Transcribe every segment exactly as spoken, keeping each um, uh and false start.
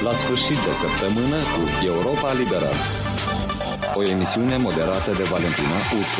La sfârșit de săptămână cu Europa Liberă. O emisiune moderată de Valentina Ursu.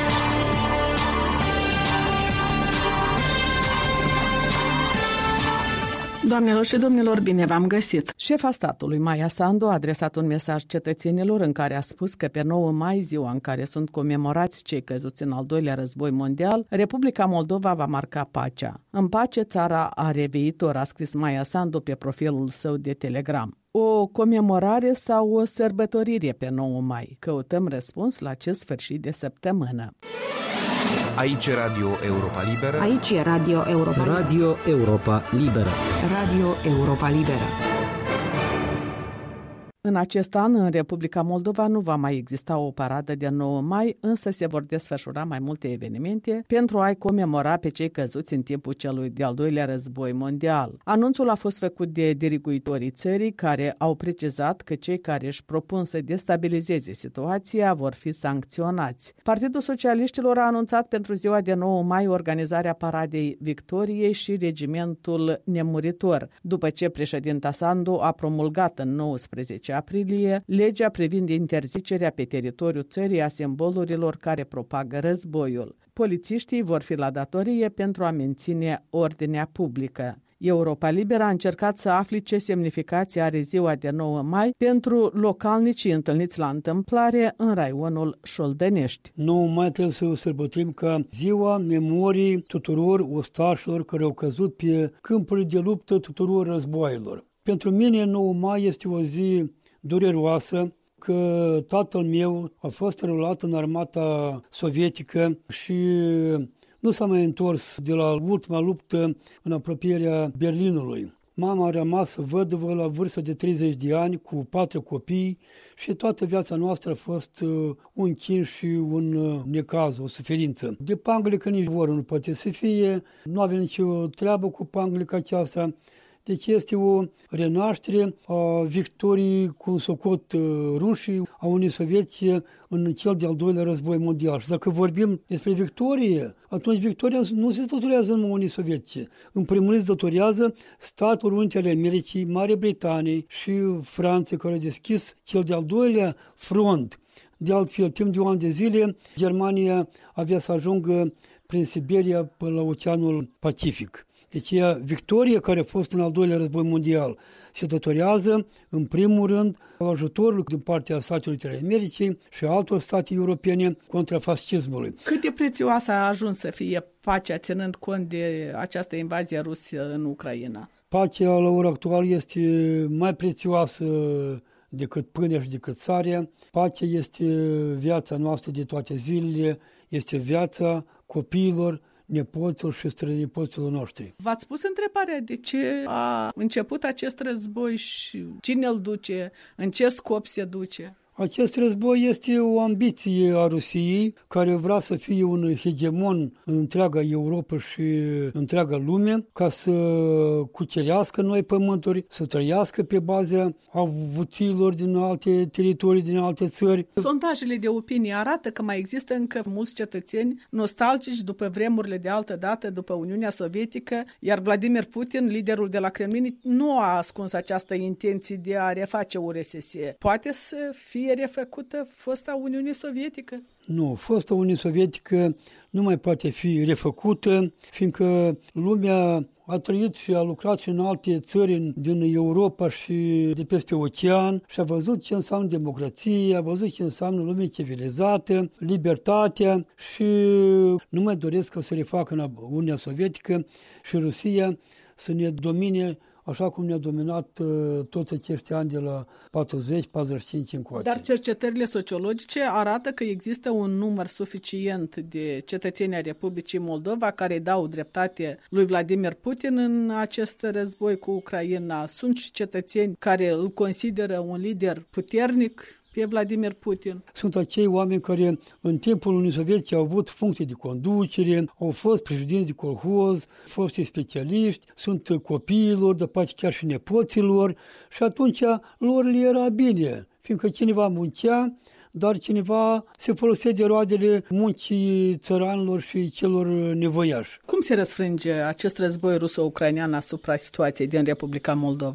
Doamnelor și domnilor, bine v-am găsit! Șefa statului, Maia Sandu, a adresat un mesaj cetățenilor în care a spus că pe nouă mai, ziua în care sunt comemorați cei căzuți în al doilea război mondial, Republica Moldova va marca pacea. În pace, țara are viitor, a scris Maia Sandu pe profilul său de Telegram. O comemorare sau o sărbătorire pe nouă mai? Căutăm răspuns la acest sfârșit de săptămână. Aici e Radio Europa Liberă. Aici e Radio Europa Liberă. Radio Europa Liberă. Radio Europa Liberă. În acest an, în Republica Moldova, nu va mai exista o paradă de nouă mai, însă se vor desfășura mai multe evenimente pentru a-i comemora pe cei căzuți în timpul celui de-al doilea război mondial. Anunțul a fost făcut de diriguitorii țării, care au precizat că cei care își propun să destabilizeze situația vor fi sancționați. Partidul Socialiștilor a anunțat pentru ziua de nouă mai organizarea Paradei Victoriei și Regimentul Nemuritor, după ce președinta Sandu a promulgat în nouăsprezece aprilie legea privind interzicerea pe teritoriul țării a simbolurilor care propagă războiul. Polițiștii vor fi la datorie pentru a menține ordinea publică. Europa Liberă a încercat să afle ce semnificație are ziua de nouă mai pentru localnicii întâlniți la întâmplare în raionul Șoldănești. nouă mai trebuie să o sărbătorim ca ziua memoriei tuturor ostașilor care au căzut pe câmpurile de luptă tuturor războaielor. Pentru mine nouă mai este o zi dureroasă, că tatăl meu a fost înrolat în armata sovietică și nu s-a mai întors de la ultima luptă în apropierea Berlinului. Mama a rămas văduvă la vârstă de treizeci de ani cu patru copii și toată viața noastră a fost un chin și un necaz, o suferință. De panglică nici voră nu poate să fie, nu avem nicio treabă cu panglica aceasta. Deci este o renaștere a victoriei cu socot rușii, a Uniunii Sovietice în cel de-al doilea război mondial. Și dacă vorbim despre victorie, atunci victoria nu se datorează numai Uniunii Sovietice. În primul rând se datorează Statele Unite ale Americii, Marea Britanie și Franța, care a deschis cel de-al doilea front. De altfel, timp de un an de zile, Germania avea să ajungă prin Siberia până la Oceanul Pacific. Deci, victoria care a fost în al doilea război mondial se datorează, în primul rând, ajutorul din partea Statelor Unite ale Americii și altor state europene contra fascismului. Cât de prețioasă a ajuns să fie pacea, ținând cont de această invazie rusă în Ucraina? Pacea, la ora actuală, este mai prețioasă decât pâinea și decât țarea. Pacea este viața noastră de toate zilele, este viața copiilor, nepoților și strănepoților noștri. V-ați pus întrebarea de ce a început acest război și cine îl duce, în ce scop se duce? Acest război este o ambiție a Rusiei, care vrea să fie un hegemon în întreaga Europa și întreaga lume, ca să cucerească noi pământuri, să trăiască pe baza avuțiilor din alte teritorii, din alte țări. Sondajele de opinie arată că mai există încă mulți cetățeni nostalgici după vremurile de altă dată, după Uniunea Sovietică, iar Vladimir Putin, liderul de la Kremlin, nu a ascuns această intenție de a reface U R S S. Poate să fie refăcută fosta Uniune Sovietică? Nu, fosta Uniune Sovietică nu mai poate fi refăcută, fiindcă lumea a trăit și a lucrat și în alte țări din Europa și de peste ocean și a văzut ce înseamnă democrație, a văzut ce înseamnă lume civilizată, libertatea și nu mai doresc să se refacă în Uniunea Sovietică și Rusia să ne domine așa cum ne-a dominat uh, toți acești ani de la patruzeci patruzeci și cinci încoace. Dar cercetările sociologice arată că există un număr suficient de cetățeni ai Republicii Moldova care dau dreptate lui Vladimir Putin în acest război cu Ucraina. Sunt și cetățeni care îl consideră un lider puternic pe Vladimir Putin. Sunt acei oameni care în timpul Uniunii Sovietice au avut funcții de conducere, au fost președinți de colhoz, foști specialiști, sunt copiilor, de pace chiar și nepoților și atunci lor le era bine, fiindcă cineva muncea, dar cineva se folosea de roadele muncii țăranilor și celor nevoiași. Cum se răsfrânge acest război ruso-ucrainean asupra situației din Republica Moldova?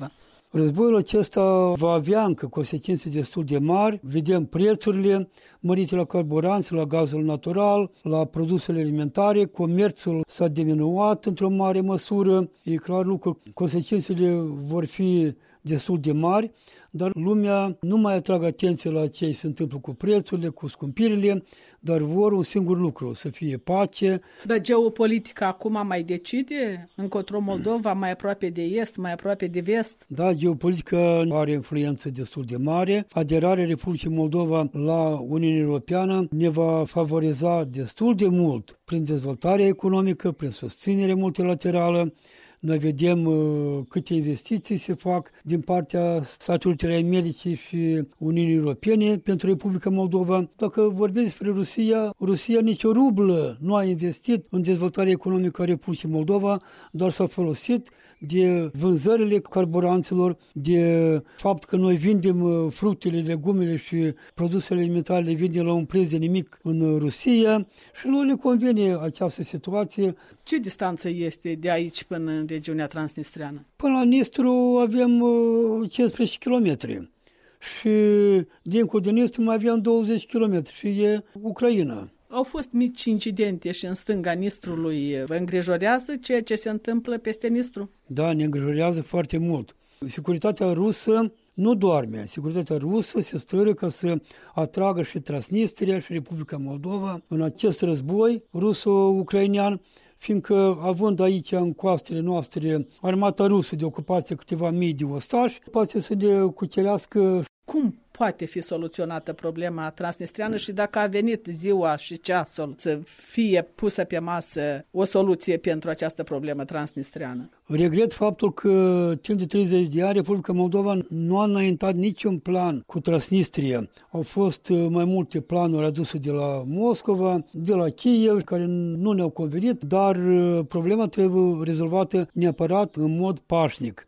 Războiul acesta va avea încă consecințe destul de mari. Vedem prețurile mărite la carburanți, la gazul natural, la produsele alimentare. Comerțul s-a diminuat într-o mare măsură. E clar lucru, consecințele vor fi destul de mari, dar lumea nu mai atrage atenție la ce se întâmplă cu prețurile, cu scumpirile, dar vor un singur lucru, să fie pace. Dar geopolitica acum mai decide? Încotro Moldova, mai aproape de est, mai aproape de vest? Da, geopolitica are influență destul de mare. Aderarea Republicii Moldova la Uniunea Europeană ne va favoriza destul de mult prin dezvoltarea economică, prin susținere multilaterală. Noi vedem uh, câte investiții se fac din partea Statelor Unite ale Americii și Uniunii Europene pentru Republica Moldova. Dacă vorbim despre Rusia, Rusia nici o rublă nu a investit în dezvoltarea economică a Republicii Moldova, doar s-a folosit de vânzările carburanților, de fapt că noi vindem fructele, legumele și produsele alimentare, le vindem la un preț de nimic în Rusia și nu le convine această situație. Ce distanță este de aici până în regiunea transnistreană? Până la Nistru avem cincisprezece kilometri și dincolo de Nistru mai avem douăzeci de kilometri și e Ucraina. Au fost mici incidente și în stânga Nistrului. Vă îngrijorează ceea ce se întâmplă peste Nistru? Da, ne îngrijorează foarte mult. Securitatea rusă nu doarme. Securitatea rusă se stără ca să atragă și Transnistria și Republica Moldova în acest război ruso-ucrainean, fiindcă având aici în coastele noastre armata rusă de ocupație câteva mii de ostași, poate să ne cucerească. Cum poate fi soluționată problema transnistreană și dacă a venit ziua și ceasul să fie pusă pe masă o soluție pentru această problemă transnistreană? Regret faptul că timp de treizeci de ani Republica Moldova nu a înaintat niciun plan cu Transnistria. Au fost mai multe planuri aduse de la Moscova, de la Kiev, care nu ne-au convenit, dar problema trebuie rezolvată neapărat în mod pașnic.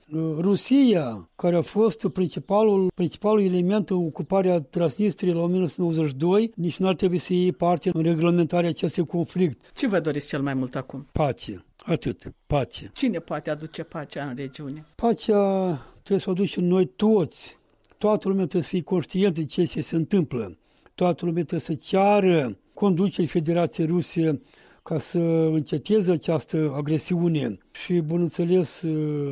Rusia, care a fost principalul, principalul element în ocuparea Transnistriei la o mie nouă sute nouăzeci și doi, nici nu ar trebui să iei parte în reglementarea acestui conflict. Ce vă doriți cel mai mult acum? Pace. Atât. Pace. Cine poate aduce pacea în regiune? Pacea trebuie să o aducem noi toți. Toată lumea trebuie să fie conștient de ce se întâmplă. Toată lumea trebuie să ceară conducerea Federației Ruse ca să înceteze această agresiune. Și, bineînțeles,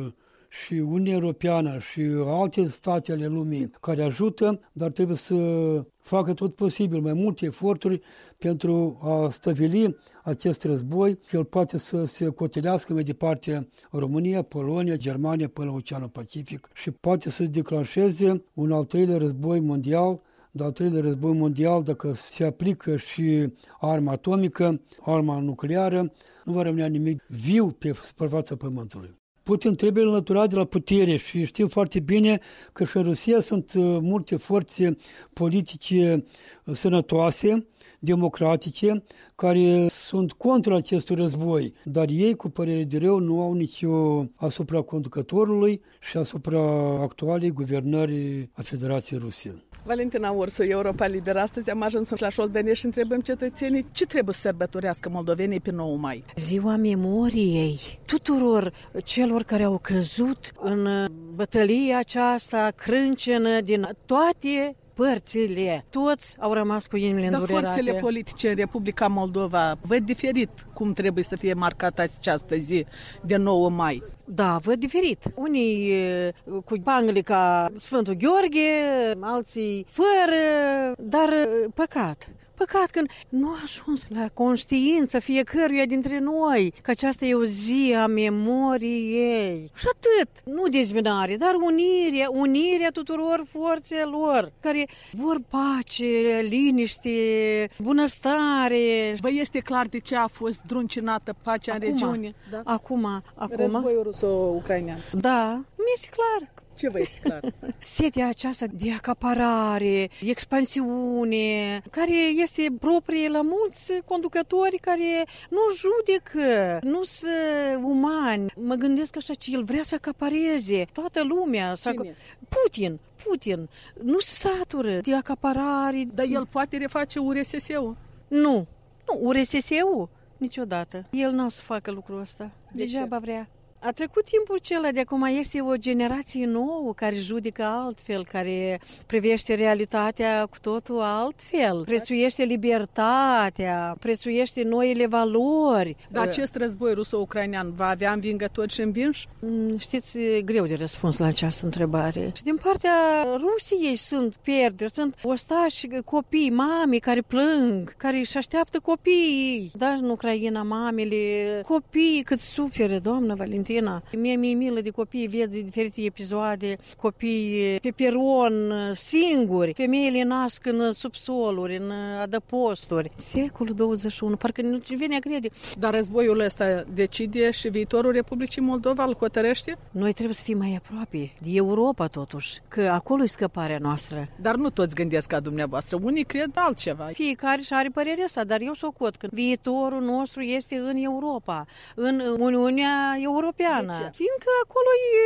și Uniunea Europeană și alte state ale lumii care ajută, dar trebuie să facă tot posibil, mai multe eforturi pentru a stăvili acest război, că el poate să se cotelească mai departe România, Polonia, Germania până la Oceanul Pacific și poate să declanșeze un al treilea război mondial. De al treilea război mondial, dacă se aplică și arma atomică, arma nucleară, nu va rămâne nimic viu pe suprafața Pământului. Putin trebuie înlăturat de la putere și știm foarte bine că și în Rusia sunt multe forțe politice sănătoase, democratice, care sunt contra acestui război, dar ei, cu părere de rău, nu au nicio asupra conducătorului și asupra actualei guvernări a Federației Ruse. Valentina Ursu, Europa Liberă. Astăzi am ajuns la Șoldănești și întrebăm cetățenii ce trebuie să sărbătorească moldovenii pe nouă mai. Ziua memoriei tuturor celor care au căzut în bătălia aceasta crâncenă din toate părțile. Toți au rămas cu inimile îndurerate. Dar forțele politice în Republica Moldova văd diferit cum trebuie să fie marcată această zi de nouă mai. Da, văd diferit. Unii cu bangele ca Sfântul Gheorghe, alții fără, dar păcat. Păcat că nu a ajuns la conștiință fiecăruia dintre noi că aceasta e o zi a memoriei. Și atât. Nu dezbinare, dar unirea, unirea tuturor forțelor care vor pace, liniște, bunăstare. Vă este clar de ce a fost druncinată pacea acum, în regiune? Da? Acum, acum. Războiul ruso-ucrainean. Da, mi-este clar. Ce vă este clar? Setea aceasta de acaparare, expansiune, care este proprie la mulți conducători care nu judecă, nu sunt umani. Mă gândesc așa că el vrea să acapareze toată lumea. Să... Putin, Putin, nu se satură de acaparare. Dar el poate reface U R S S-ul? Nu, nu, U R S S-ul niciodată. El nu o să facă lucrul ăsta. De Degeaba ce? vrea. A trecut timpul acela, de acum este o generație nouă care judecă altfel, care privește realitatea cu totul altfel, prețuiește libertatea, prețuiește noile valori. Dar acest război ruso-ucrainean va avea învingători și învinși? Știți, e greu de răspuns la această întrebare. Și din partea Rusiei sunt pierderi, sunt ostași, copii, mame care plâng, care își așteaptă copiii. Dar în Ucraina, mamele, copiii cât suferă, doamnă Valentina. Mie mi-e milă de copii, văd de diferite episoade, copii pe peron, singuri. Femeile nasc în subsoluri, în adăposturi. Secolul douăzeci și unu, parcă nu vine a crede. Dar războiul ăsta decide și viitorul Republicii Moldova îl hotărăște? Noi trebuie să fim mai aproape de Europa, totuși, că acolo e scăparea noastră. Dar nu toți gândesc ca dumneavoastră. Unii cred altceva. Fiecare și are părerea sa, dar eu socot că viitorul nostru este în Europa, în Uniunea Europeană. Fiindcă acolo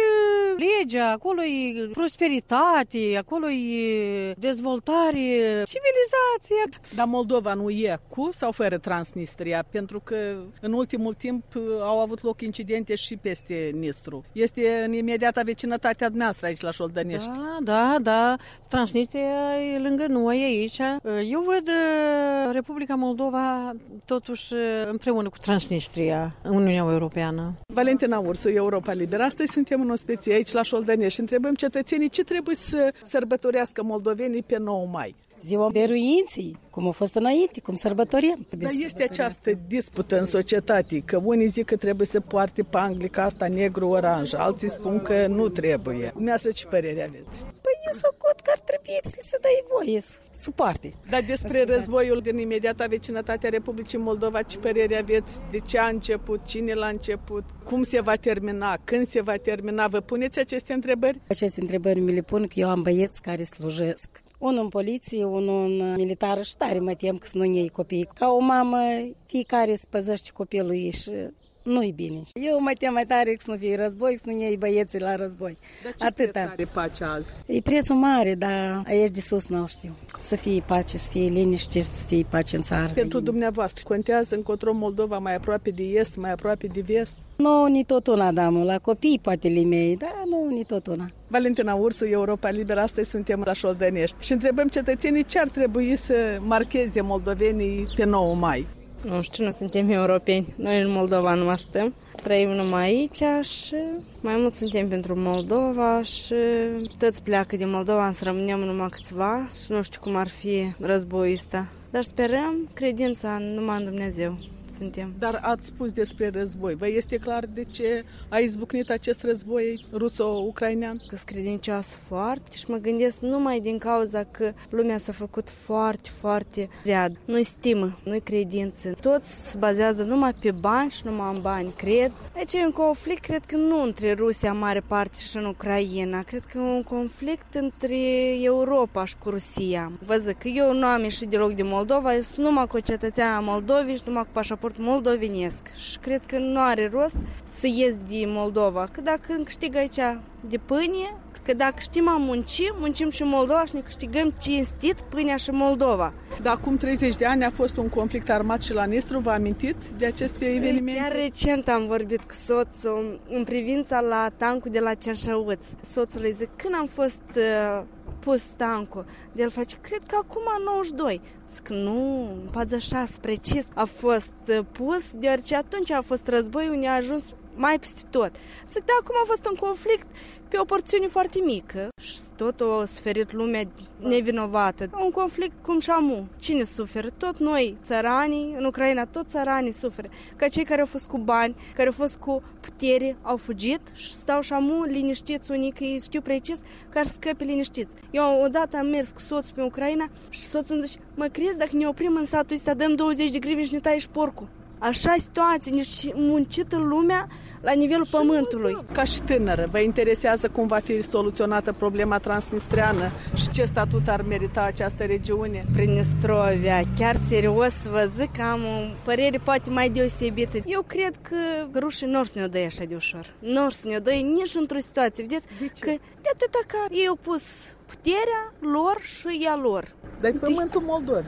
e legea, acolo e prosperitate, acolo e dezvoltare, civilizație. Dar Moldova nu e cu sau fără Transnistria? Pentru că în ultimul timp au avut loc incidente și peste Nistru. Este în imediata vecinătatea noastră aici la Șoldănești. Da, da, da. Transnistria e lângă noi aici. Eu văd Republica Moldova totuși împreună cu Transnistria în Uniunea Europeană. Valentina Ursu, Europa Liberă. Astăzi suntem în ospecie aici la Șoldănești și întrebăm cetățenii ce trebuie să sărbătorească moldovenii pe nouă mai. Ziua Biruinței, cum a fost înainte, cum sărbătorim. Dar este această dispută în societate, că unii zic că trebuie să poarte panglica asta negru-oranj, alții spun că nu trebuie. Dumneavoastră ce părere aveți? Păi eu socot că ar trebui să se dai voie să poarte. Dar despre războiul din imediata vecinătatea Republicii Moldova, ce părere aveți? De ce a început? Cine l-a început? Cum se va termina? Când se va termina? Vă puneți aceste întrebări? Aceste întrebări mi le pun că eu am băieți care slujesc. Unul în poliție, unul în militară și tare mă tem că să nu iei copiii. Ca o mamă, fiecare îți păzește copilul ei și nu-i bine. Eu mă tem mai tare că să nu fie război, să nu iei băieții la război. Dar ce Atâta. preț are pacea azi? E prețul mare, dar aici de sus nu știu. Să fie pace, să fie liniște, să fie pace în țară. Pentru dumneavoastră, contează încotro Moldova mai aproape de est, mai aproape de vest? Nu, ni tot una, damă, la copii poate limei, dar nu, ni tot una. Valentina Ursu, Europa Liberă, astăzi suntem la Șoldănești și întrebăm cetățenii ce ar trebui să marcheze moldovenii pe nouă mai. Nu știu, nu suntem europeni. Noi în Moldova nu mai stăm. Trăim numai aici și mai mult suntem pentru Moldova și toți pleacă din Moldova, să rămânem numai câțiva și nu știu cum ar fi războiul ăsta. Dar sperăm credința numai în Dumnezeu. Suntem. Dar ați spus despre război. Vă este clar de ce a izbucnit acest război ruso-ucrainean? Că-s credincioasă foarte și mă gândesc numai din cauza că lumea s-a făcut foarte, foarte rea. Nu-i stimă, nu-i credință. Toți se bazează numai pe bani și numai în bani, cred. Deci e un conflict, cred că nu între Rusia în mare parte și în Ucraina. Cred că e un conflict între Europa și cu Rusia. Vă zic că eu nu am ieșit deloc din Moldova, eu sunt numai cu cetățeana Moldovei și numai cu pașaport moldovenesc și cred că nu are rost să ies din Moldova, că dacă câștig aici de pâine, că dacă știm a munci, muncim și Moldova și ne câștigăm cinstit pâinea și Moldova. Dar acum treizeci de ani a fost un conflict armat și la Nistru, vă amintiți de aceste evenimente? Chiar recent am vorbit cu soțul în privința la tancul de la Ceașăuț. Soțul îi zic, când am fost uh, pus tancul, de el face, cred că acum nouăzeci și doi. Zic, nu, patruzeci și șase precis a fost pus, deoarece atunci a fost război unde a ajuns mai peste tot. Zic, da, acum a fost un conflict pe o porțiune foarte mică și tot a suferit lumea nevinovată. Un conflict cum și amu. Cine suferă? Tot noi, țăranii, în Ucraina, tot țăranii suferă. Ca cei care au fost cu bani, care au fost cu putere, au fugit și stau și amu liniștiți unii, că ei știu precis care scăpe liniștiți. Eu odată am mers cu soțul pe Ucraina și soțul îmi zice, mă crezi dacă ne oprim în satul ăsta, dăm douăzeci de grivni și ne tai și porcul. Așa situație, nici muncită lumea la nivelul pământului. Ca și tânără, vă interesează cum va fi soluționată problema transnistreană și ce statut ar merita această regiune? Pridnestrovia, chiar serios vă zic că am o părere poate mai deosebită. Eu cred că rușii nu or să ne-o dă așa de ușor. Nu or să ne-o dă nici într-o situație. Vedeți că de atâta că ei au pus puterea lor și ea lor. Dar e pământul Moldovei.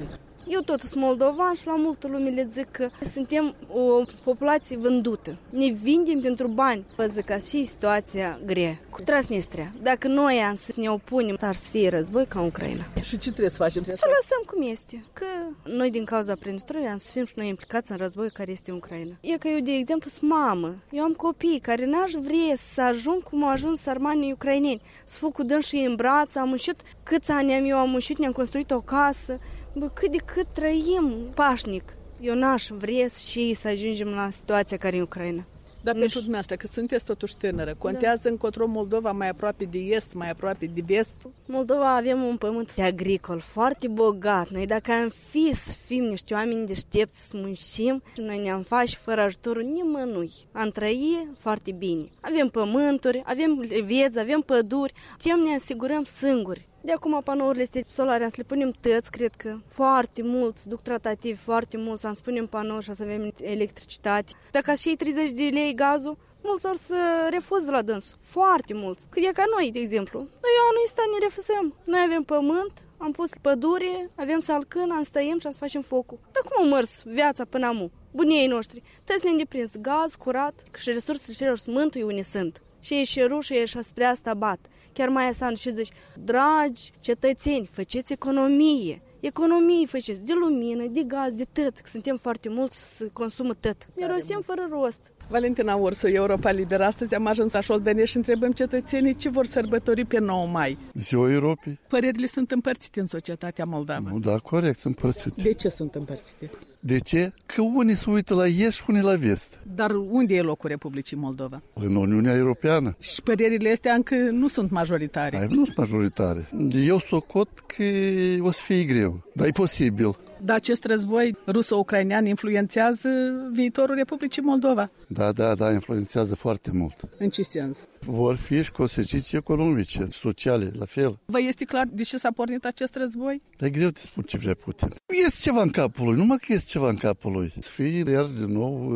Eu tot sunt moldovan și la multă lume le zic că suntem o populație vândută. Ne vindem pentru bani. Vă zic că și situația grea cu Transnistria. Dacă noi am să ne opunem, ar să fie război ca în Ucraina. Și ce trebuie să facem? Să o lăsăm cum este. Că noi din cauza Pridnestroi am să fim și noi implicați în război care este în Ucraina. E că eu, de exemplu, sunt mamă. Eu am copii care n-aș vrea să ajung cum au ajuns sărmanii ucraineni. Să fug cu dânsii în braț, am muncit câți ani am eu, am muncit, ne-am construit o casă. Bă, cât de cât trăim pașnic. Eu n-aș vrea și să ajungem la situația care e în Ucraina. Dar pentru dumneavoastră, că sunteți totuși tânără, contează da. încotro Moldova mai aproape de est, mai aproape de vestul? Moldova avem un pământ agricol foarte bogat. Noi dacă am fi să fim niște oameni deștepți, să muncim, noi ne-am face fără ajutorul nimănui. Am trăi foarte bine. Avem pământuri, avem vieți, avem păduri, putem ne asigurăm singuri. De acum panourile solare am să le punem tăți, cred că foarte mulți duc tratativi, foarte mulți, am să punem panouri și o să avem electricitate. Dacă și treizeci de lei gazul, mulți or să refuză la dânsul, foarte mulți. Cât e ca noi, de exemplu. Noi anul ăsta ne refuzăm. Noi avem pământ, am pus pădure, avem salcân, am stăiem și am să facem focul. Dar cum am mers viața până amu? Bunii noștri, trebuie să ne îndeprins gaz, curat, că și resursele celor să mântui unde sunt. Și e și rușă, e și spre asta bat. Chiar mai asta și zici, dragi cetățeni, faceți economie. Economie faceți de lumină, de gaz, de tot. Că suntem foarte mulți să consumă tot. Ne rosim fără rost. Valentina Ursu, Europa Liberă. Astăzi am ajuns la Șoldănești și întrebăm cetățenii ce vor sărbători pe nouă mai. Ziua Europei. Părerile sunt împărțite în societatea moldavă. Nu, da, corect, sunt împărțite. De ce sunt împărțite? De ce? Că unii se uită la est și unii la vest. Dar unde e locul Republicii Moldova? În Uniunea Europeană. Și părerile astea încă nu sunt majoritare. Ai, nu sunt majoritare. Eu socot că o să fie greu, dar e posibil. Dar acest război ruso-ucrainean influențează viitorul Republicii Moldova? Da, da, da, influențează foarte mult. În ce sens? Vor fi și consecințe economice, sociale, la fel. Vă este clar de ce s-a pornit acest război? Dar e greu de spun ce vrea Putin. Este ceva în capul lui, numai că este ceva în capul lui. Să fie iar din nou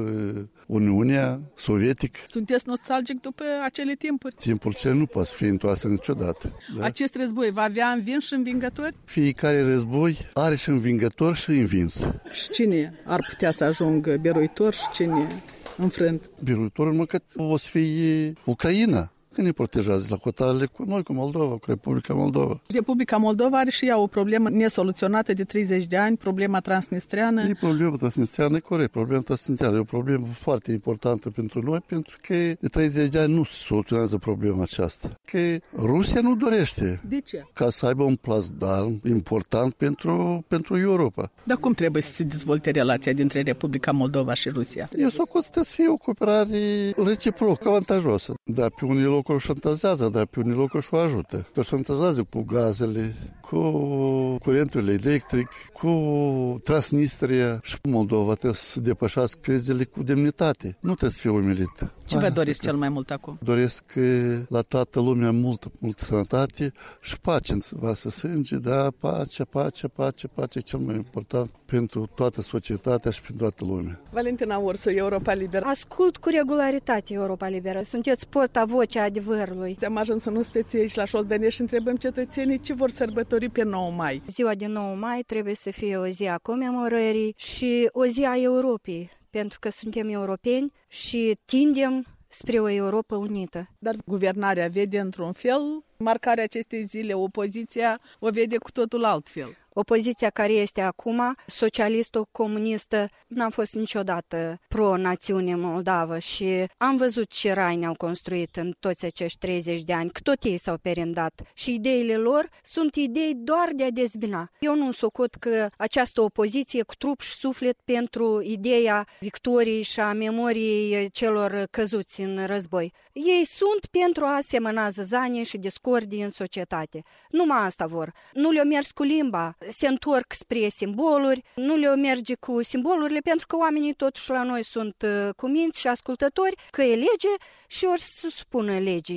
Uniunea Sovietică. Sunteți nostalgic după acele timpuri? Timpul cel nu poate fi întoarse niciodată. Da? Acest război va avea învins și învingători? Fiecare război are și învingător și învins. Și cine ar putea să ajungă biruitor și cine înfrânt? Biruitorul măcar o să fie Ucraina. Când ne protejează la cotarele cu noi, cu Moldova, cu Republica Moldova. Republica Moldova are și ea o problemă nesoluționată de treizeci de ani, problema transnistreană. E problema transnistreană, e corect, problema transnistreană e o problemă foarte importantă pentru noi, pentru că de treizeci de ani nu se soluționează problema aceasta. Că Rusia nu dorește. De ce? Ca să aibă un plasdarm important pentru, pentru Europa. Dar cum trebuie să se dezvolte relația dintre Republica Moldova și Rusia? Eu s-o consider să fie o cooperare reciproc, avantajoasă. Dar pe unii locuri o șantajează, dar pe unii locuri și o ajută. O șantajează cu gazele, cu curentul electric, cu Transnistria și Moldova trebuie să depășească crizele cu demnitate. Nu trebuie să fie umilită. Ce vă doriți cel mai mult acum? Doresc la toată lumea multă, multă sănătate și pace să varsă sânge, da, pace, pace, pace, pace e cel mai important pentru toată societatea și pentru toată lumea. Valentina Ursu, Europa Liberă. Ascult cu regularitate Europa Liberă. Sunteți porta-vocea adevărului. Am ajuns în uspeție aici la Șoldănești și întrebăm cetățenii ce vor sărbători pe nouă mai. Ziua de nouă mai trebuie să fie o zi a comemorării și o zi a Europei, pentru că suntem europeni și tindem spre o Europa unită. Dar guvernarea vede într-un fel marcarea acestei zile, opoziția o vede cu totul altfel. Opoziția care este acum, socialistă-comunistă, n-a fost niciodată pro-națiune moldavă și am văzut ce rai ne-au construit în toți acești treizeci de ani, că tot ei s-au perindat și ideile lor sunt idei doar de a dezbina. Eu nu socot că această opoziție cu trup și suflet pentru ideea victoriei și a memoriei celor căzuți în război. Ei sunt pentru a semăna zăzanie și discordii în societate. Numai asta vor. Nu le-o mers cu limba, se întorc spre simboluri, nu le-o merge cu simbolurile, pentru că oamenii totuși la noi sunt cuminți și ascultători, că e lege și ori să supună legii.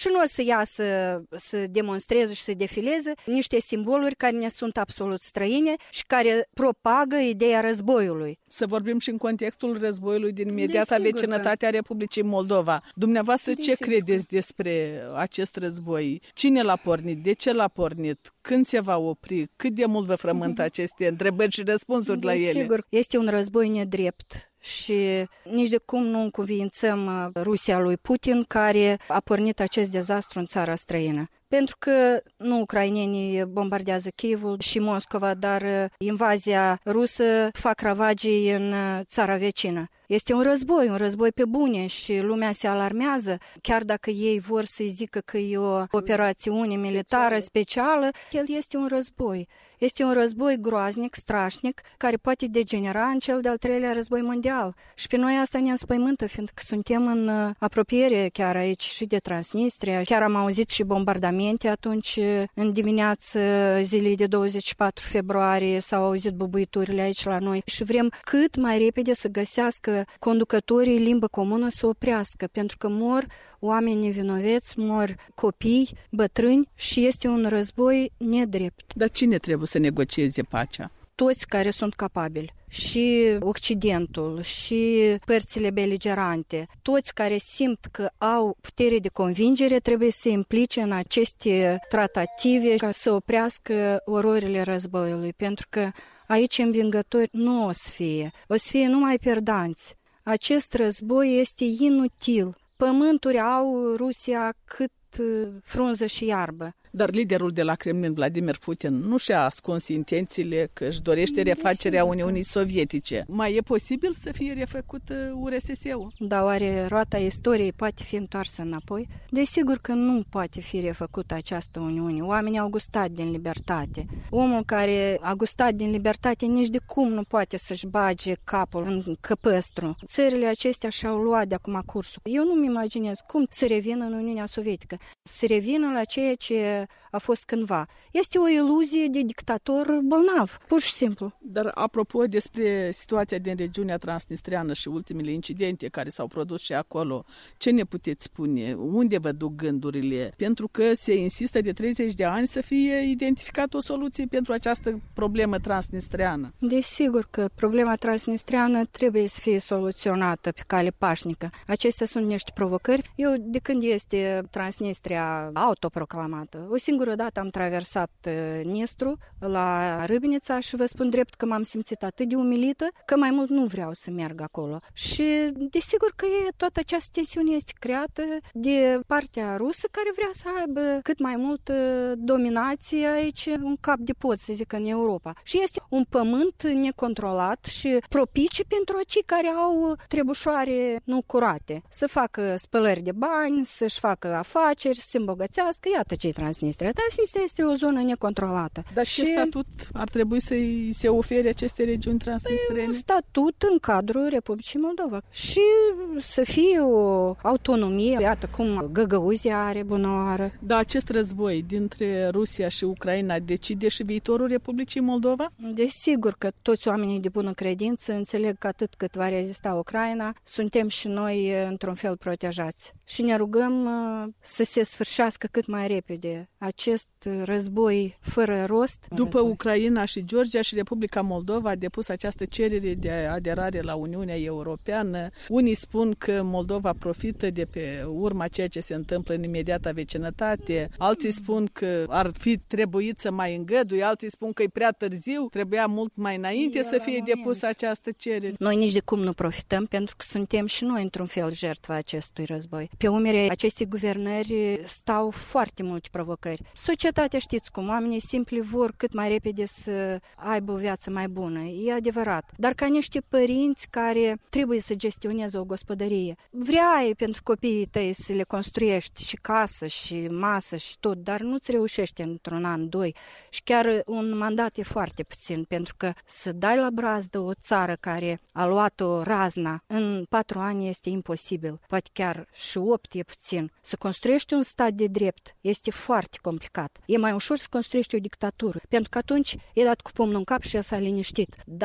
și nu o să iasă să demonstreze și să defileze niște simboluri care ne sunt absolut străine și care propagă ideea războiului. Să vorbim și în contextul războiului din imediata vecinătate a Republicii Moldova. Dumneavoastră ce credeți despre acest război? Cine l-a pornit? De ce l-a pornit? Când se va opri? Cât de mult vă frământă aceste întrebări și răspunsuri la ele? Sigur, este un război nedrept. Și nici de cum nu încuviințăm Rusia lui Putin, care a pornit acest dezastru în țara străină. Pentru că nu ucrainenii bombardează Kievul și Moscova, dar invazia rusă fac ravagii în țara vecină. Este un război, un război pe bune și lumea se alarmează. Chiar dacă ei vor să-i zică că e o operațiune militară specială, el este un război. Este un război groaznic, strașnic, care poate degenera în cel de-al treilea război mondial. Și pe noi asta ne înspăimântă, fiindcă suntem în apropiere chiar aici și de Transnistria. Chiar am auzit și bombardamente atunci, în dimineață zilei de douăzeci și patru februarie, s-au auzit bubuiturile aici la noi. Și vrem cât mai repede să găsească conducătorii limbă comună să oprească, pentru că mor oameni nevinoveți, mor copii, bătrâni și este un război nedrept. Dar cine trebuie să negocieze pacea? Toți care sunt capabili. Și Occidentul, și părțile beligerante, toți care simt că au putere de convingere trebuie să se implice în aceste tratative ca să oprească ororile războiului, pentru că aici învingători nu o să fie, o să fie numai perdanți. Acest război este inutil. Pământuri au Rusia cât frunză și iarbă. Dar liderul de la Kremlin, Vladimir Putin, nu și-a ascuns intențiile că își dorește refacerea Uniunii Sovietice. Mai e posibil să fie refăcut U R S S-ul? Da, oare roata istoriei poate fi întoarsă înapoi? Desigur că nu poate fi refăcută această Uniune. Oamenii au gustat din libertate. Omul care a gustat din libertate nici de cum nu poate să-și bage capul în căpăstru. Țările acestea și-au luat de acum cursul. Eu nu-mi imaginez cum să revină în Uniunea Sovietică. Să revină la ceea ce a fost cândva. Este o iluzie de dictator bolnav, pur și simplu. Dar apropo despre situația din regiunea transnistreană și ultimele incidente care s-au produs și acolo, ce ne puteți spune? Unde vă duc gândurile? Pentru că se insistă de treizeci de ani să fie identificată o soluție pentru această problemă transnistreană. Desigur că problema transnistreană trebuie să fie soluționată pe cale pașnică. Acestea sunt niște provocări. Eu, de când este Transnistria autoproclamată, o singură dată am traversat Nistru la Râbnița și vă spun drept că m-am simțit atât de umilită că mai mult nu vreau să merg acolo. Și desigur că e, toată această tensiune este creată de partea rusă care vrea să aibă cât mai multă dominație aici în cap de pod, să zic, în Europa. Și este un pământ necontrolat și propice pentru cei care au trebușoare nu curate. Să facă spălări de bani, să-și facă afaceri, să se îmbogățească. Iată ce-i Transnistria. Transnistria este o zonă necontrolată. Dar și ce statut ar trebui să-i se ofere aceste regiuni transnistrene? Un statut în cadrul Republicii Moldova. Și să fie o autonomie, iată cum Găgăuzia are bună oară. Dar acest război dintre Rusia și Ucraina decide și viitorul Republicii Moldova? Desigur că toți oamenii de bună credință înțeleg că atât cât va rezista Ucraina, suntem și noi într-un fel protejați. Și ne rugăm să se sfârșească cât mai repede acest război fără rost. După război. Ucraina și Georgia și Republica Moldova a depus această cerere de aderare la Uniunea Europeană. Unii spun că Moldova profită de pe urma ceea ce se întâmplă în imediata vecinătate, alții spun că ar fi trebuit să mai îngăduie, alții spun că e prea târziu, trebuia mult mai înainte Eu să fie depusă această cerere. Noi nici de cum nu profităm, pentru că suntem și noi într-un fel jertfa acestui război. Pe umerii acestei guvernări stau foarte multe provocări. Societatea, știți cum, oamenii simpli vor cât mai repede să aibă o viață mai bună, e adevărat. Dar ca niște părinți care trebuie să gestioneze o gospodărie, vrei pentru copiii tăi să le construiești și casă și masă și tot, dar nu-ți reușește într-un an, doi. Și chiar un mandat e foarte puțin, pentru că să dai la brazdă o țară care a luat-o razna în patru ani este imposibil. Poate chiar și opt e puțin. Să construiești un stat de drept este foarte complicat. E mai ușor să construiești o dictatură, pentru că atunci e dat cu pumnul în cap și el s-a liniștit. Dar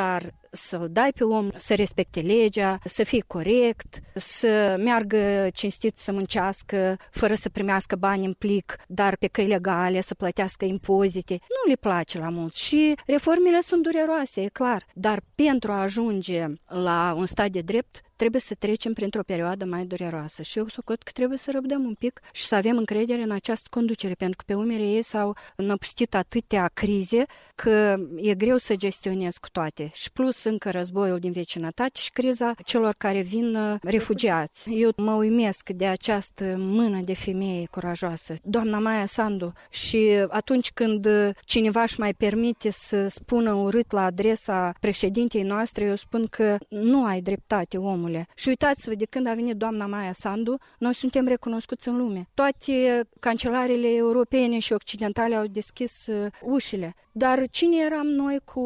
să-l dai pe om, să respecte legea, să fie corect, să meargă cinstit să muncească, fără să primească bani în plic, dar pe căi legale, să plătească impozite. Nu le place la mulți și reformele sunt dureroase, e clar. Dar pentru a ajunge la un stat de drept, trebuie să trecem printr-o perioadă mai dureroasă și eu socot că trebuie să răbdăm un pic și să avem încredere în această conducere, pentru că pe umerii ei s-au năpustit atâtea crize că e greu să gestionezi cu toate. Și plus încă războiul din vecinătate și criza celor care vin refugiați. Eu mă uimesc de această mână de femeie curajoasă, doamna Maia Sandu, și atunci când cineva își mai permite să spună urât la adresa președintei noastre, eu spun că nu ai dreptate, omul. Și uitați-vă, de când a venit doamna Maia Sandu, noi suntem recunoscuți în lume. Toate cancelarele europene și occidentale au deschis uh, ușile. Dar cine eram noi cu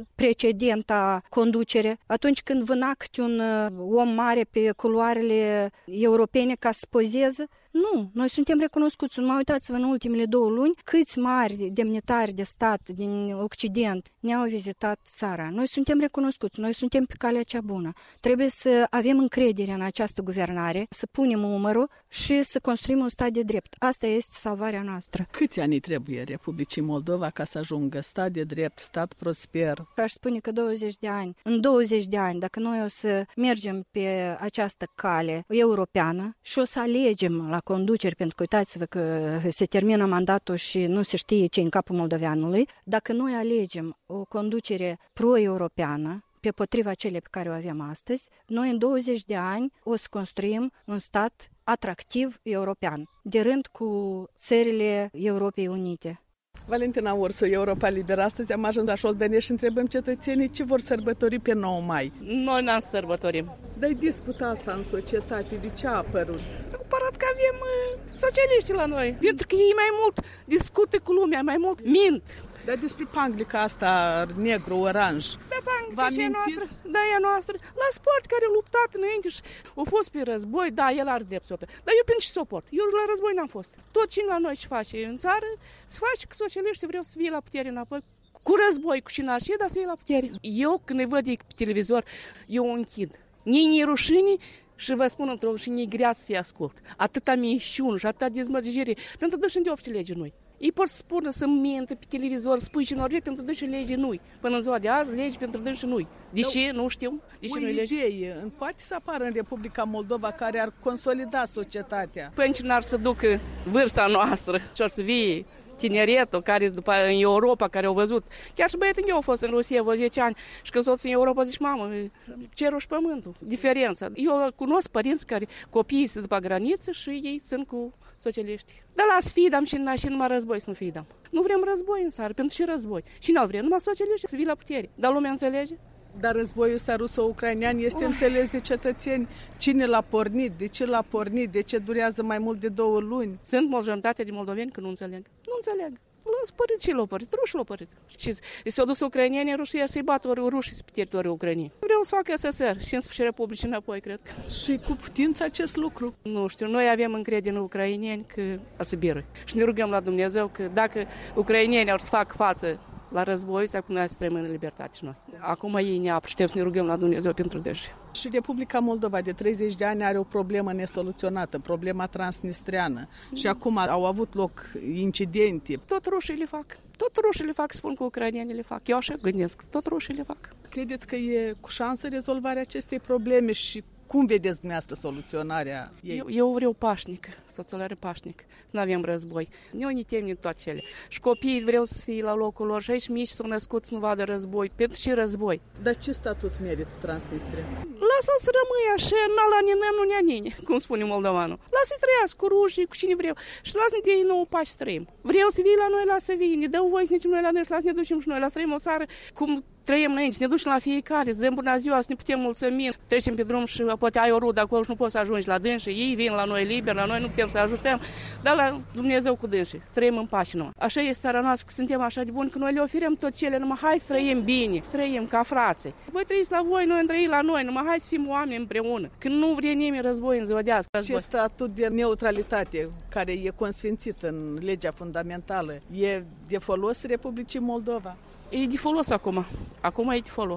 precedenta conducere? Atunci când vâna câte un uh, om mare pe culoarele europene ca să pozeze? Nu, noi suntem recunoscuți. Numai uitați-vă în ultimele două luni câți mari demnitari de stat din Occident ne-au vizitat țara. Noi suntem recunoscuți, noi suntem pe calea cea bună. Trebuie să avem încredere în această guvernare, să punem umărul și să construim un stat de drept. Asta este salvarea noastră. Câți ani trebuie Republicii Moldova ca să ajungă stat de drept, stat prosper? Aș spune că douăzeci de ani. În douăzeci de ani, dacă noi o să mergem pe această cale europeană și o să alegem la conduceri, pentru că uitați-vă că se termină mandatul și nu se știe ce în capul moldoveanului, dacă noi alegem o conducere pro-europeană, pe potriva celei pe care o avem astăzi, noi în douăzeci de ani o să construim un stat atractiv european, de rând cu țările Europei Unite. Valentina Ursu, Europa Liberă. Astăzi am ajuns la Șoldănești și întrebăm cetățenii ce vor sărbători pe nouă mai. Noi n-am sărbătorim. Dar discută asta în societate, de ce a apărut? Aparat că avem uh, socialiști la noi, pentru că ei mai mult discută cu lumea, mai mult mint. Dar despre panglica asta negru-oranj. Da, panglica și e noastră, da, e noastră. La sport care a luptat înainte și a fost pe război, da, el are drept să opere. Dar eu pentru ce suport? Eu la război n-am fost. Tot cine la noi ce face în țară, se face că socialiștii vreau să fie la putere înapoi. Cu război, cu cinarșie, dar să fie la putere. Eu, când îi văd ei pe televizor, eu o închid. Nici rușine și vă spun într-o și nici grea să-i ascult. Atâta minciună și atâta dezmățigire. Pentru că dă și de opți lege noi. Ei pot să spună, să mintă pe televizor, spui ce norvei pentru dâși lege nu-i. Până în ziua de azi, lege pentru dâși nu-i. De ce? Nu știu. De ce nu-i lege? Idee, poate să apară în Republica Moldova care ar consolida societatea. Până ce n-ar să ducă vârsta noastră și ar să vie tineretul care după în Europa, care au văzut. Chiar și băietul eu au fost în Rusia, vă zece ani, și când soțul în Europa zice, mamă, cerul și pământul. Diferența. Eu cunosc părinți care copiii sunt după graniță și ei sunt cu socialiști. Dar las fi, dam și n și numai război să nu fie dam. Nu vrem război în țară, pentru ce război? Și n-al vrem, numai socialiști să vii la putere. Dar lumea înțelege? Dar războiul ăsta ruso-ucrainean este oh. înțeles de cetățeni. Cine l-a pornit? De ce l-a pornit? De ce durează mai mult de două luni? Sunt majoritatea de moldoveni că nu înțeleg. Nu înțeleg. L-a părit și l-a părit. Rușii l-a părit. Și s-au dus ucrainienii în Rusia să-i bată ori rușii pe teritoriul Ucrainei. Vreau să facă S S R și în sfârșit Republicii înapoi, cred. Și cu putință acest lucru? Nu știu. Noi avem încredere în ucrainieni că ar să birui. Și ne rugăm la Dumnezeu că dacă ucrainienii ar să facă față la război, să acum să trăim în libertate și noi. Acum ei ne apă și trebuie să ne rugăm la Dumnezeu pentru dâși. Și Republica Moldova de treizeci de ani are o problemă nesoluționată, problema transnistreană. Și acum au avut loc incidente. Tot rușii le fac. Tot rușii le fac, spun că ucrainienii le fac. Eu așa gândesc, tot rușii le fac. Credeți că e cu șansă rezolvarea acestei probleme și cum vedeți dumneavoastră soluționarea ei? Eu, eu vreau pașnic, socialare pașnic. Nu avem război. Noi ne temem toate cele. Și copiii vreau să fie la locul lor. Și aici mici s-au născut să nu vadă război. Pentru ce război? Dar ce statut merită Transnistria? Lasă-l să rămâie așa, n-ala ninăm, nu ne-a nini, cum spune moldovanul. Lasă-i trăiască cu rușii, cu cine vreau. Și lasă-ne de ei nouă pași să trăim. Vreau să vii la noi, lasă să vii. Ne dă voie să ne noi la noi și lasă ne ducem și noi. Lasă trăim o țară cum trăim înainte, să ne ducem la fiecare, să dăm bună ziua, să ne putem mulțumi. Trecem pe drum și poate ai o rudă acolo și nu poți să ajungi la dânsi. Ei vin la noi liber, la noi nu putem să ajutăm, dar la Dumnezeu cu dânsi. Trăim în pași noi. Așa este țara noastră, că suntem așa de buni, că noi le oferim tot cele, numai hai să trăim bine, să trăim ca frații. Voi trăiți la voi, noi trăim la noi, numai hai să fim oameni împreună. Când nu vrea nimeni război în ziua de azi. Ce statut de neutralitate care e consfințit în legea fundamentală e de folos Republicii Moldova? E de folos acum. Acum e de folos.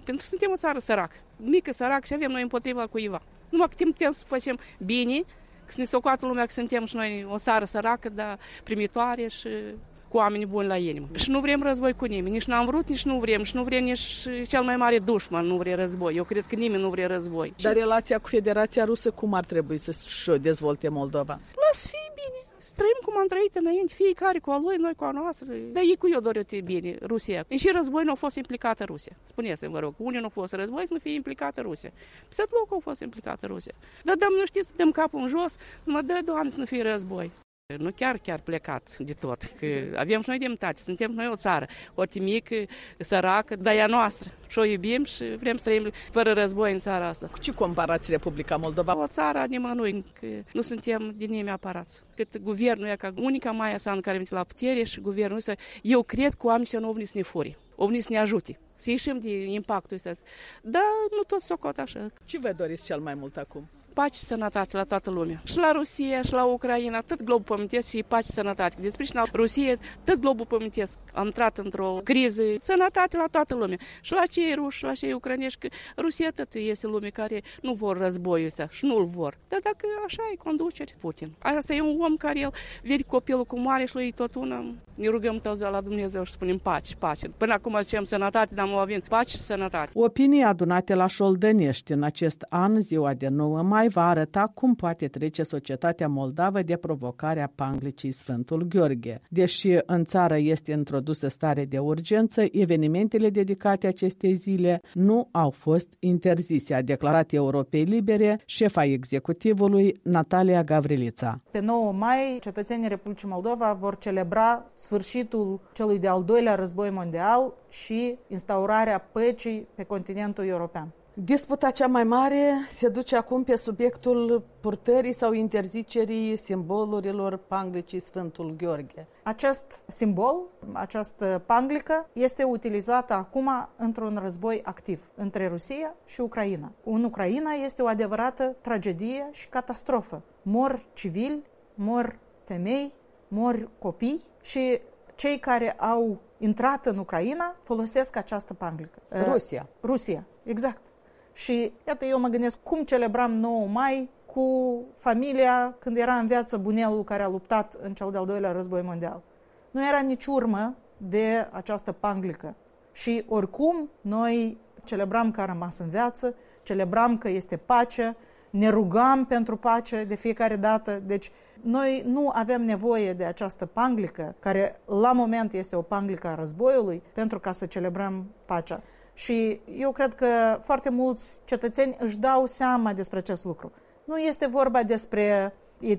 Pentru că suntem o țară săracă, mică, săracă și avem noi împotriva cuiva. Numai că putem să facem bine, că să ne socoată lumea că suntem și noi o țară săracă, dar primitoare și cu oameni buni la inimă. Și nu vrem război cu nimeni, nici n-am vrut, nici nu vrem, și nu vrem nici cel mai mare dușman nu vrea război. Eu cred că nimeni nu vrea război. Dar relația cu Federația Rusă cum ar trebui să-și o dezvolte Moldova? Las fi bine. Trăim cum am trăit înainte, fiecare cu a lui, noi cu a noastră. Dar ei cu eu dorește bine, Rusia. În și război nu a fost implicată Rusia. Spuneți-mi, vă rog, unii nu a fost război să nu fie implicată Rusia. Pe loc a fost implicată Rusia. Dar dăm, nu știți, dăm capul în jos, mă dă, Doamne, să nu fie război. Nu chiar, chiar plecat de tot, că avem și noi demnitate, suntem noi o țară, o mică, săracă, dar ea noastră. Și o iubim și vrem să trăim fără război în țara asta. Cu ce comparați Republica Moldova? O țară a nimănui, că nu suntem din nimeni aparați. Cât guvernul e ca unica Maia Sandu care vine la putere și guvernul ăsta, eu cred că oamenii nu au venit să ne furi, au venit să ne ajute, să ieșim de impactul ăsta. Dar nu tot socot așa. Ce vă doriți cel mai mult acum? Pace și sănătate la toată lumea. Și la Rusia, și la Ucraina, tot globul pământesc și pace și sănătate. Despre și la Rusia, tot globul pământesc. Am intrat într-o criză, sănătate la toată lumea. Și la cei ruși, și la cei ucrainești, că Rusia tot este lume care nu vor războiul ăsta și nu-l vor. Dar dacă așa e conducere, Putin. Asta e un om care el vede copilul cu mare și lui tot una. Ne rugăm tău la Dumnezeu și spunem pace, pace. Până acum zicem sănătate, dar mă avem pace și sănătate. Opinii adunate la Șoldănești în acest an, ziua de nouă mai, va arăta cum poate trece societatea moldavă de provocarea panglicii Sfântul Gheorghe. Deși în țară este introdusă stare de urgență, evenimentele dedicate acestei zile nu au fost interzise, a declarat Europei Libere șefa executivului Natalia Gavrilița. Pe nouă mai, cetățenii Republicii Moldova vor celebra sfârșitul celui de-al doilea război mondial și instaurarea păcii pe continentul european. Disputa cea mai mare se duce acum pe subiectul purtării sau interzicerii simbolurilor panglicii Sfântul Gheorghe. Acest simbol, această panglică, este utilizată acum într-un război activ între Rusia și Ucraina. În Ucraina este o adevărată tragedie și catastrofă. Mor civili, mor femei, mor copii și cei care au intrat în Ucraina folosesc această panglică. Rusia. Rusia, exact. Și iată, eu mă gândesc cum celebram nouă mai cu familia când era în viață bunelul care a luptat în cel de-al doilea război mondial. Nu era nici urmă de această panglică. Și oricum noi celebram că a rămas în viață, celebram că este pace, ne rugam pentru pace de fiecare dată. Deci noi nu avem nevoie de această panglică, care la moment este o panglică a războiului, pentru ca să celebrăm pacea. Și eu cred că foarte mulți cetățeni își dau seama despre acest lucru. Nu este vorba despre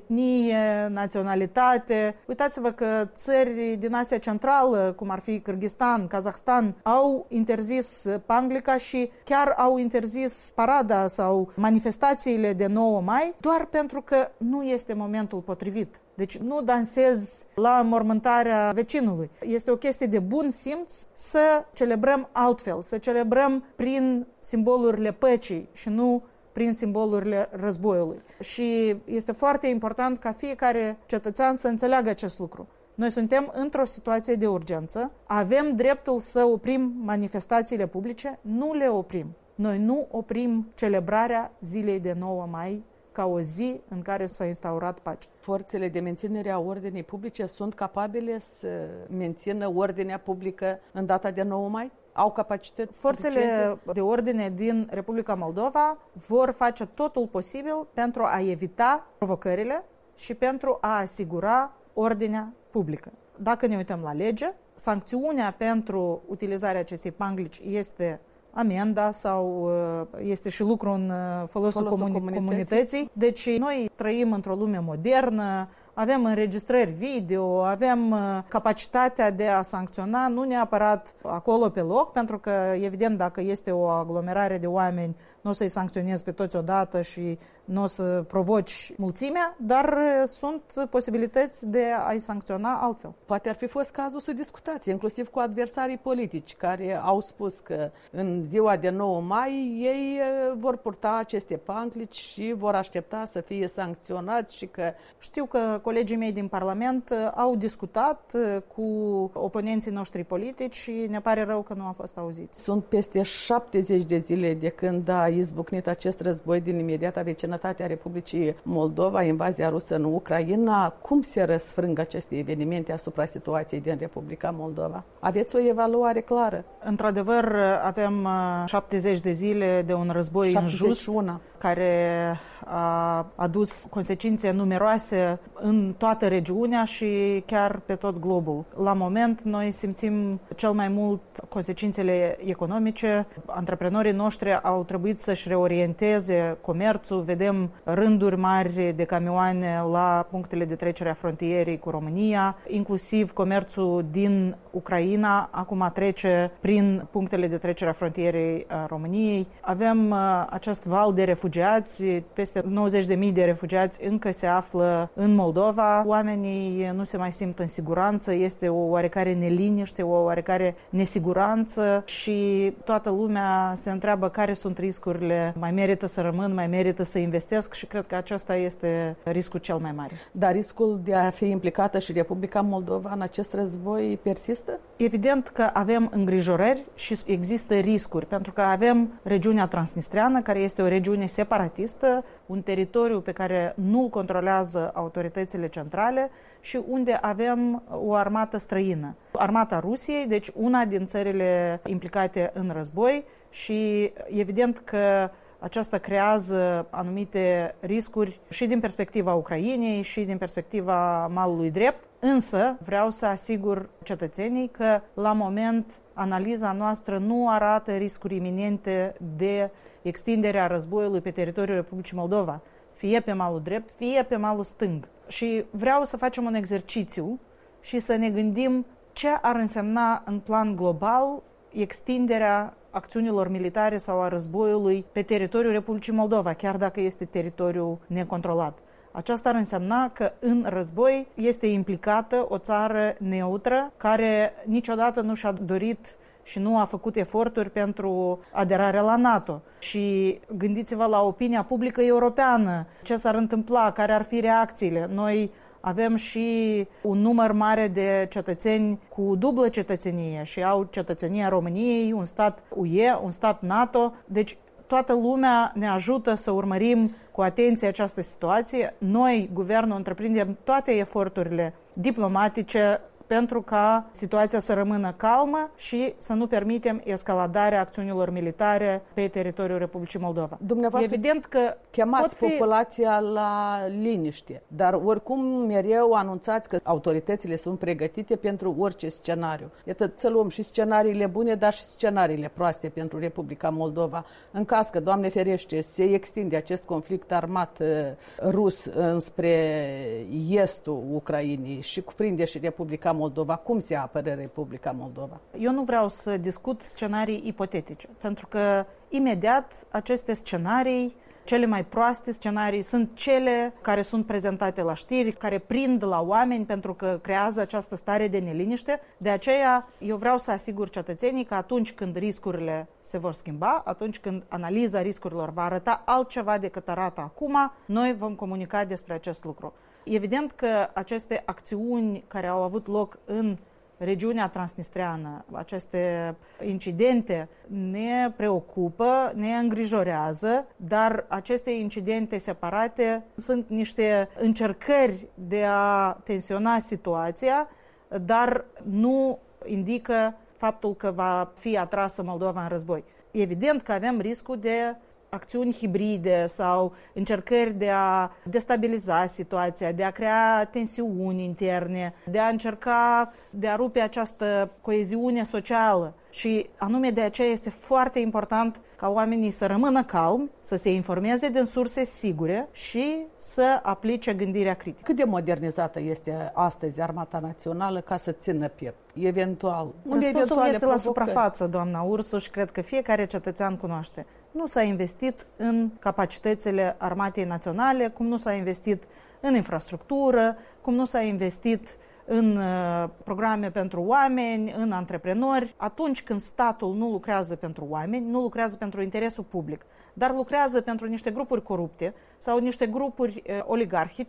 etnie, naționalitate. Uitați-vă că țări din Asia Centrală, cum ar fi Kârghistan, Kazahstan, au interzis panglica și chiar au interzis parada sau manifestațiile de nouă mai, doar pentru că nu este momentul potrivit. Deci nu dansezi la înmormântarea vecinului. Este o chestie de bun simț să celebrăm altfel, să celebrăm prin simbolurile păcii și nu prin simbolurile războiului. Și este foarte important ca fiecare cetățean să înțeleagă acest lucru. Noi suntem într-o situație de urgență, avem dreptul să oprim manifestațiile publice, nu le oprim. Noi nu oprim celebrarea zilei de nouă mai ca o zi în care s-a instaurat pace. Forțele de menținere a ordinii publice sunt capabile să mențină ordinea publică în data de nouă mai? Au capacități Forțele suficiente? de ordine din Republica Moldova vor face totul posibil pentru a evita provocările și pentru a asigura ordinea publică. Dacă ne uităm la lege, sancțiunea pentru utilizarea acestei panglici este amenda sau este și lucru în folosul, folosul comuni- comunității. comunității. Deci noi trăim într-o lume modernă, avem înregistrări video, avem capacitatea de a sancționa, nu neapărat acolo pe loc, pentru că, evident, dacă este o aglomerare de oameni, nu o să-i sancționezi pe toți odată și nu o să provoci mulțimea, dar sunt posibilități de a-i sancționa altfel. Poate ar fi fost cazul să discutați, inclusiv cu adversarii politici, care au spus că în ziua de nouă mai ei vor purta aceste panglici și vor aștepta să fie sancționați și că... Știu că colegii mei din Parlament au discutat cu oponenții noștri politici și ne pare rău că nu au fost auziți. Sunt peste șaptezeci de zile de când a izbucnit acest război din imediata vecinătate a Republicii Moldova, invazia rusă în Ucraina. Cum se răsfrâng aceste evenimente asupra situației din Republica Moldova? Aveți o evaluare clară? Într-adevăr, avem șaptezeci de zile de un război injust care a adus consecințe numeroase în toată regiunea și chiar pe tot globul. La moment, noi simțim cel mai mult consecințele economice. Antreprenorii noștri au trebuit să-și reorienteze comerțul. Vedem rânduri mari de camioane la punctele de trecere a frontierei cu România. Inclusiv comerțul din Ucraina acum trece prin punctele de trecere a frontierei a României. Avem uh, acest val de refugiați, peste nouăzeci de mii de refugiați încă se află în Moldova. Oamenii nu se mai simt în siguranță, este o oarecare neliniște, o oarecare nesiguranță și toată lumea se întreabă care sunt riscurile, mai merită să rămân, mai merită să investesc și cred că acesta este riscul cel mai mare. Dar riscul de a fi implicată și Republica Moldova în acest război persistă? Evident că avem îngrijorări și există riscuri, pentru că avem regiunea transnistreană, care este o regiune separatistă, un teritoriu pe care nu-l controlează autoritățile centrale și unde avem o armată străină. Armata Rusiei, deci una din țările implicate în război și evident că aceasta creează anumite riscuri și din perspectiva Ucrainei și din perspectiva malului drept, însă vreau să asigur cetățenii că la moment analiza noastră nu arată riscuri iminente de extinderea războiului pe teritoriul Republicii Moldova, fie pe malul drept, fie pe malul stâng. Și vreau să facem un exercițiu și să ne gândim ce ar însemna în plan global extinderea acțiunilor militare sau a războiului pe teritoriul Republicii Moldova, chiar dacă este teritoriu necontrolat. Aceasta ar însemna că în război este implicată o țară neutră care niciodată nu și-a dorit și nu a făcut eforturi pentru aderarea la NATO. Și gândiți-vă la opinia publică europeană, ce s-ar întâmpla, care ar fi reacțiile. Noi avem și un număr mare de cetățeni cu dublă cetățenie și au cetățenia României, un stat U E, un stat NATO. Deci toată lumea ne ajută să urmărim cu atenție această situație. Noi, guvernul, întreprindem toate eforturile diplomatice pentru ca situația să rămână calmă și să nu permitem escaladarea acțiunilor militare pe teritoriul Republicii Moldova. Dumneavoastră, evident că chemați fi... populația la liniște, dar oricum mereu anunțați că autoritățile sunt pregătite pentru orice scenariu. Iată, să luăm și scenariile bune, dar și scenariile proaste pentru Republica Moldova. În caz că, Doamne ferește, se extinde acest conflict armat uh, rus înspre estul Ucrainei și cuprinde și Republica Moldova, cum se apără Republica Moldova? Eu nu vreau să discut scenarii ipotetice, pentru că imediat aceste scenarii, cele mai proaste scenarii, sunt cele care sunt prezentate la știri, care prind la oameni pentru că creează această stare de neliniște. De aceea eu vreau să asigur cetățenii că atunci când riscurile se vor schimba, atunci când analiza riscurilor va arăta altceva decât arată acum, noi vom comunica despre acest lucru. Evident că aceste acțiuni care au avut loc în regiunea transnistreană, aceste incidente ne preocupă, ne îngrijorează, dar aceste incidente separate sunt niște încercări de a tensiona situația, dar nu indică faptul că va fi atrasă Moldova în război. Evident că avem riscul de acțiuni hibride sau încercări de a destabiliza situația, de a crea tensiuni interne, de a încerca de a rupe această coeziune socială. Și anume de aceea este foarte important ca oamenii să rămână calmi, să se informeze din surse sigure și să aplice gândirea critică. Cât de modernizată este astăzi Armata Națională ca să țină piept? Eventual. Răspunsul este la suprafață, doamna Ursu, și cred că fiecare cetățean cunoaște. Nu s-a investit în capacitățile Armatei Naționale, cum nu s-a investit în infrastructură, cum nu s-a investit în uh, programe pentru oameni, în antreprenori. Atunci când statul nu lucrează pentru oameni, nu lucrează pentru interesul public, dar lucrează pentru niște grupuri corupte sau niște grupuri uh, oligarhice,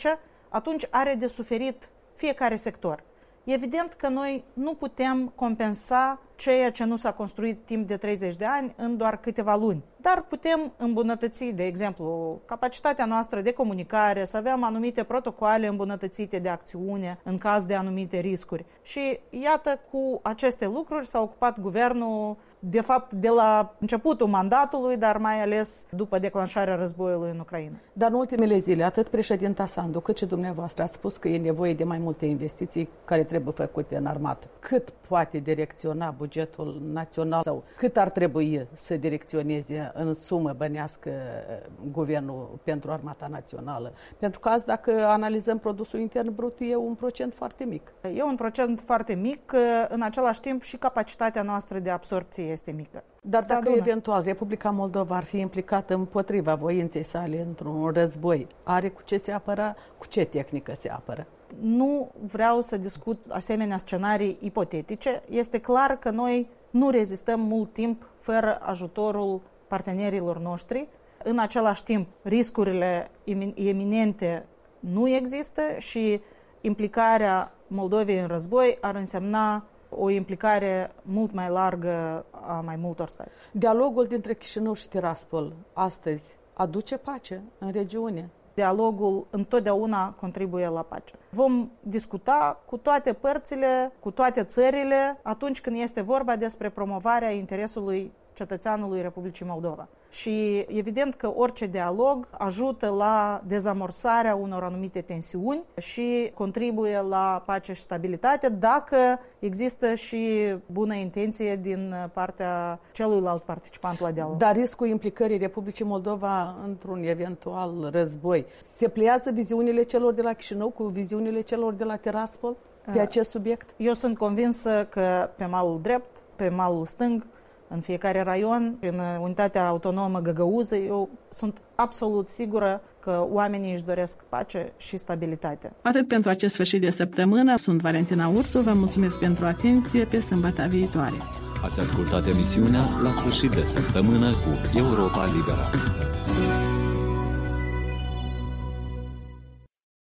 atunci are de suferit fiecare sector. Evident că noi nu putem compensa ceea ce nu s-a construit timp de treizeci de ani în doar câteva luni. Dar putem îmbunătăți, de exemplu, capacitatea noastră de comunicare, să avem anumite protocoale îmbunătățite de acțiune în caz de anumite riscuri. Și iată, cu aceste lucruri s-a ocupat guvernul, de fapt, de la începutul mandatului, dar mai ales după declanșarea războiului în Ucraina. Dar în ultimele zile, atât președinta Sandu, cât și dumneavoastră ați spus că e nevoie de mai multe investiții care trebuie făcute în armată. Cât poate direcționa bugetul național sau cât ar trebui să direcționeze în sumă bănească guvernul pentru armata națională? Pentru că azi, dacă analizăm produsul intern brut, e un procent foarte mic. E un procent foarte mic, în același timp și capacitatea noastră de absorpție este mică. Dar dacă eventual Republica Moldova ar fi implicată împotriva voinței sale într-un război, are cu ce se apăra, cu ce tehnică se apără? Nu vreau să discut asemenea scenarii ipotetice. Este clar că noi nu rezistăm mult timp fără ajutorul partenerilor noștri. În același timp, riscurile eminente nu există și implicarea Moldovei în război ar însemna o implicare mult mai largă a mai multor state. Dialogul dintre Chișinău și Tiraspol astăzi aduce pace în regiune? Dialogul întotdeauna contribuie la pace. Vom discuta cu toate părțile, cu toate țările, atunci când este vorba despre promovarea interesului cetățeanului Republicii Moldova. Și evident că orice dialog ajută la dezamorsarea unor anumite tensiuni și contribuie la pace și stabilitate dacă există și bună intenție din partea celuilalt participant la dialog. Dar riscul implicării Republicii Moldova într-un eventual război se pliază viziunile celor de la Chișinău cu viziunile celor de la Tiraspol pe acest subiect? Eu sunt convinsă că pe malul drept, pe malul stâng, în fiecare raion, în unitatea autonomă Găgăuză, eu sunt absolut sigură că oamenii își doresc pace și stabilitate. Atât pentru acest sfârșit de săptămână. Sunt Valentina Ursu, vă mulțumesc pentru atenție, pe sâmbătă viitoare. Ați ascultat emisiunea La sfârșit de săptămână cu Europa Liberă.